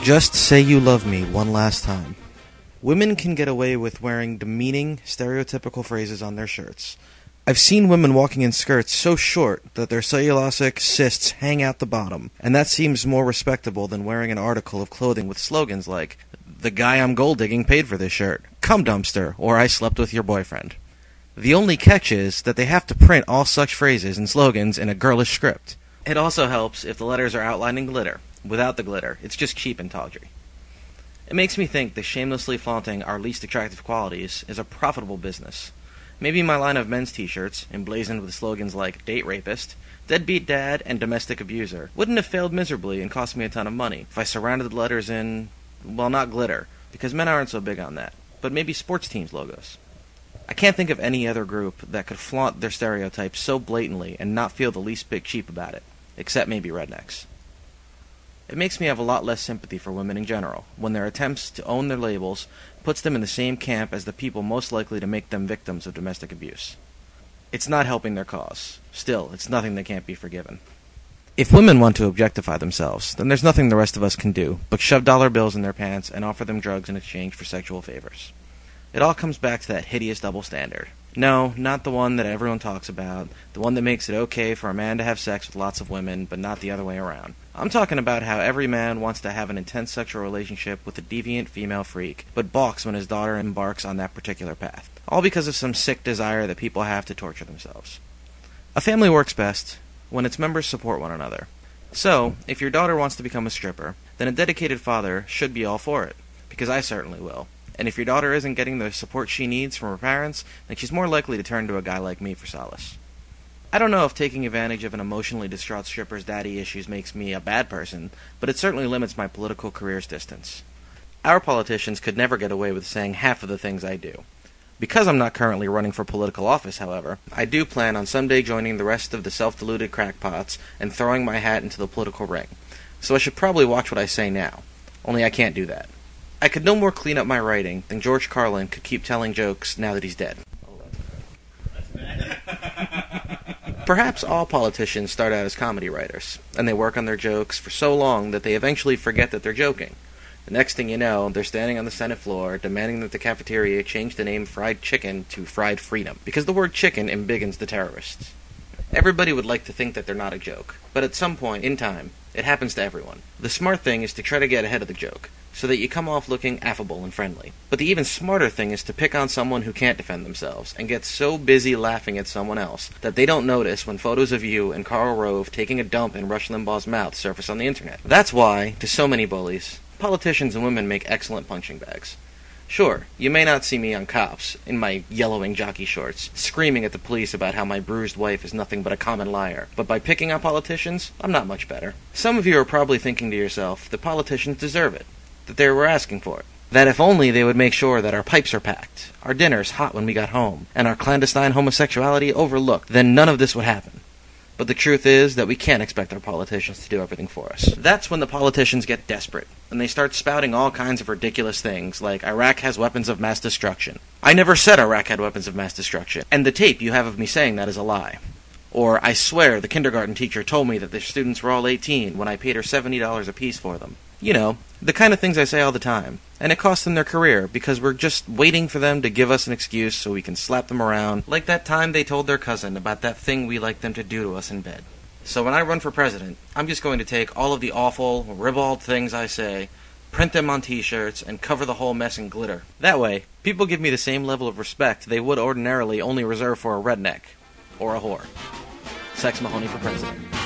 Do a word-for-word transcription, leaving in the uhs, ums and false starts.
Just say you love me one last time. Women can get away with wearing demeaning, stereotypical phrases on their shirts. I've seen women walking in skirts so short that their cellulosic cysts hang out the bottom, and that seems more respectable than wearing an article of clothing with slogans like, "The guy I'm gold digging paid for this shirt," "Cum dumpster," or "I slept with your boyfriend." The only catch is that they have to print all such phrases and slogans in a girlish script. It also helps if the letters are outlined in glitter. Without the glitter, it's just cheap and tawdry. It makes me think that shamelessly flaunting our least attractive qualities is a profitable business. Maybe my line of men's t-shirts, emblazoned with slogans like "Date Rapist," "Deadbeat Dad," and "Domestic Abuser," wouldn't have failed miserably and cost me a ton of money if I surrounded the letters in, well, not glitter, because men aren't so big on that, but maybe sports teams' logos. I can't think of any other group that could flaunt their stereotypes so blatantly and not feel the least bit cheap about it, except maybe rednecks. It makes me have a lot less sympathy for women in general, when their attempts to own their labels puts them in the same camp as the people most likely to make them victims of domestic abuse. It's not helping their cause. Still, it's nothing that can't be forgiven. If women want to objectify themselves, then there's nothing the rest of us can do but shove dollar bills in their pants and offer them drugs in exchange for sexual favors. It all comes back to that hideous double standard. No, not the one that everyone talks about, the one that makes it okay for a man to have sex with lots of women, but not the other way around. I'm talking about how every man wants to have an intense sexual relationship with a deviant female freak, but balks when his daughter embarks on that particular path. All because of some sick desire that people have to torture themselves. A family works best when its members support one another. So, if your daughter wants to become a stripper, then a dedicated father should be all for it, because I certainly will. And if your daughter isn't getting the support she needs from her parents, then she's more likely to turn to a guy like me for solace. I don't know if taking advantage of an emotionally distraught stripper's daddy issues makes me a bad person, but it certainly limits my political career's distance. Our politicians could never get away with saying half of the things I do. Because I'm not currently running for political office, however, I do plan on someday joining the rest of the self-deluded crackpots and throwing my hat into the political ring. So I should probably watch what I say now. Only I can't do that. I could no more clean up my writing than George Carlin could keep telling jokes now that he's dead. Perhaps all politicians start out as comedy writers, and they work on their jokes for so long that they eventually forget that they're joking. The next thing you know, they're standing on the Senate floor demanding that the cafeteria change the name Fried Chicken to Fried Freedom, because the word chicken embiggens the terrorists. Everybody would like to think that they're not a joke, but at some point in time, it happens to everyone. The smart thing is to try to get ahead of the joke, so that you come off looking affable and friendly. But the even smarter thing is to pick on someone who can't defend themselves, and get so busy laughing at someone else that they don't notice when photos of you and Karl Rove taking a dump in Rush Limbaugh's mouth surface on the internet. That's why, to so many bullies, politicians and women make excellent punching bags. Sure, you may not see me on Cops, in my yellowing jockey shorts, screaming at the police about how my bruised wife is nothing but a common liar, but by picking on politicians, I'm not much better. Some of you are probably thinking to yourself that politicians deserve it, that they were asking for it, that if only they would make sure that our pipes are packed, our dinners hot when we got home, and our clandestine homosexuality overlooked, then none of this would happen. But the truth is that we can't expect our politicians to do everything for us. That's when the politicians get desperate, and they start spouting all kinds of ridiculous things, like Iraq has weapons of mass destruction. I never said Iraq had weapons of mass destruction, and the tape you have of me saying that is a lie. Or, I swear the kindergarten teacher told me that their students were all eighteen when I paid her seventy dollars apiece for them. You know, the kind of things I say all the time. And it costs them their career, because we're just waiting for them to give us an excuse so we can slap them around, like that time they told their cousin about that thing we like them to do to us in bed. So when I run for president, I'm just going to take all of the awful, ribald things I say, print them on t-shirts, and cover the whole mess in glitter. That way, people give me the same level of respect they would ordinarily only reserve for a redneck. Or a whore. Sex Mahoney for president.